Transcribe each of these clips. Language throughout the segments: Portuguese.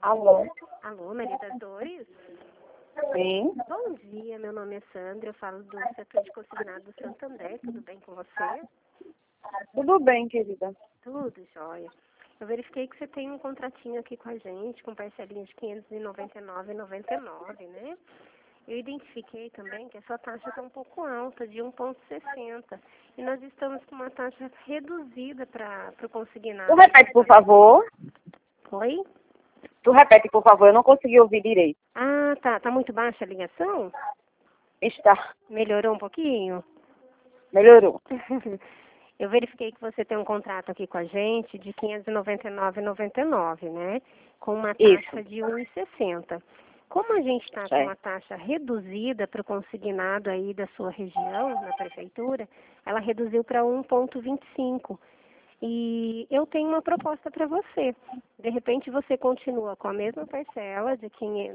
Alô? Alô, Maria das Dores? Sim. Bom dia, meu nome é Sandra, eu falo do setor de consignado do Santander, tudo bem com você? Tudo bem, querida. Tudo jóia. Eu verifiquei que você tem um contratinho aqui com a gente, com parcelinha de R$ 599,99, né? Eu identifiquei também que a sua taxa está um pouco alta, de 1,60. E nós estamos com uma taxa reduzida para o consignado. Tu repete, por favor. Oi? Tu repete, por favor. Eu não consegui ouvir direito. Ah, tá. Tá muito baixa a ligação? Está. Melhorou um pouquinho? Melhorou. Eu verifiquei que você tem um contrato aqui com a gente de R$ 599,99, né? Com uma taxa Isso. de 1,60. Como a gente está com uma Certo. taxa reduzida para o consignado aí da sua região, na prefeitura, ela reduziu para 1,25. E eu tenho uma proposta para você. De repente você continua com a mesma parcela de R$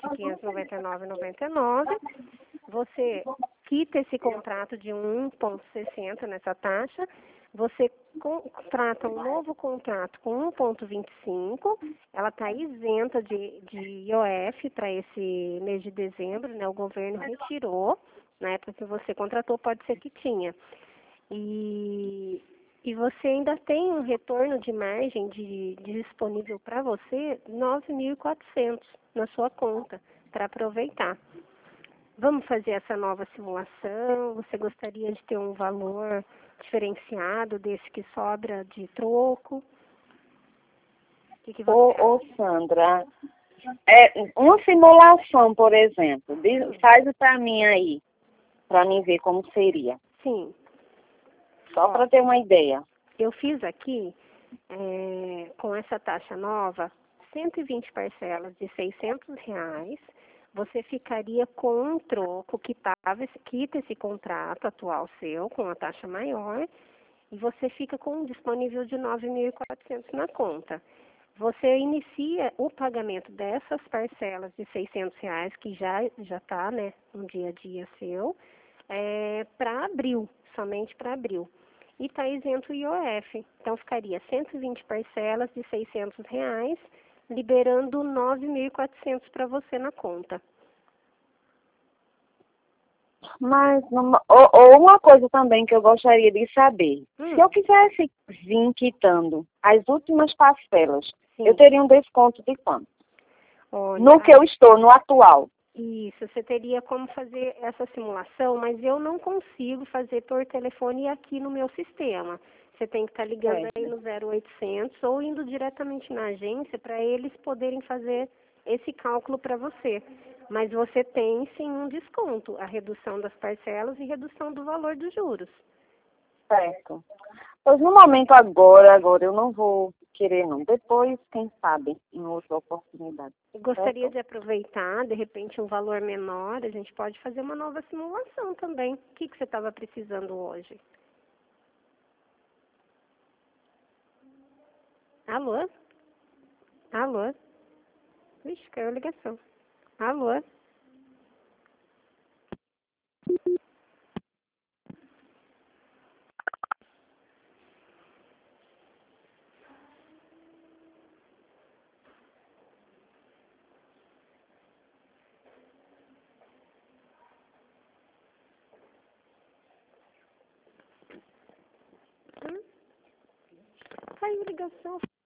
599,99. Você quita esse contrato de 1,60 nessa taxa, você contrata um novo contrato com 1,25, ela está isenta de IOF para esse mês de dezembro, né? O governo retirou, na época que você contratou, pode ser que tinha. E você ainda tem um retorno de margem de disponível para você 9.400 na sua conta para aproveitar. Vamos fazer essa nova simulação? Você gostaria de ter um valor diferenciado desse que sobra de troco? O que você acha? Ô, Sandra, uma simulação, por exemplo. Faz para mim aí, para mim ver como seria. Sim. Só para ter uma ideia. Eu fiz aqui, com essa taxa nova, 120 parcelas de R$ 600. Você ficaria com um troco que quita esse contrato atual seu, com a taxa maior, e você fica com um disponível de 9.400 na conta. Você inicia o pagamento dessas parcelas de R$ 600, que já está, né, no dia a dia seu, para abril, somente para abril. E está isento o IOF. Então, ficaria 120 parcelas de R$ 600, liberando 9.400 para você na conta. Mas, ou uma coisa também que eu gostaria de saber. Se eu quisesse vir quitando as últimas parcelas, Sim. eu teria um desconto de quanto? Olha, No que eu estou, no atual. Isso, você teria como fazer essa simulação, mas eu não consigo fazer por telefone aqui no meu sistema. Você tem que estar ligando aí no 0800 ou indo diretamente na agência para eles poderem fazer esse cálculo para você. Mas você tem sim um desconto, a redução das parcelas e redução do valor dos juros. Certo. Pois no momento agora eu não vou querer não. Depois, quem sabe, em outra oportunidade. Eu gostaria de aproveitar, de repente, um valor menor, a gente pode fazer uma nova simulação também. O que você estava precisando hoje? Alô? Alô? Vixe, caiu a ligação. Alô? Caiu a ligação.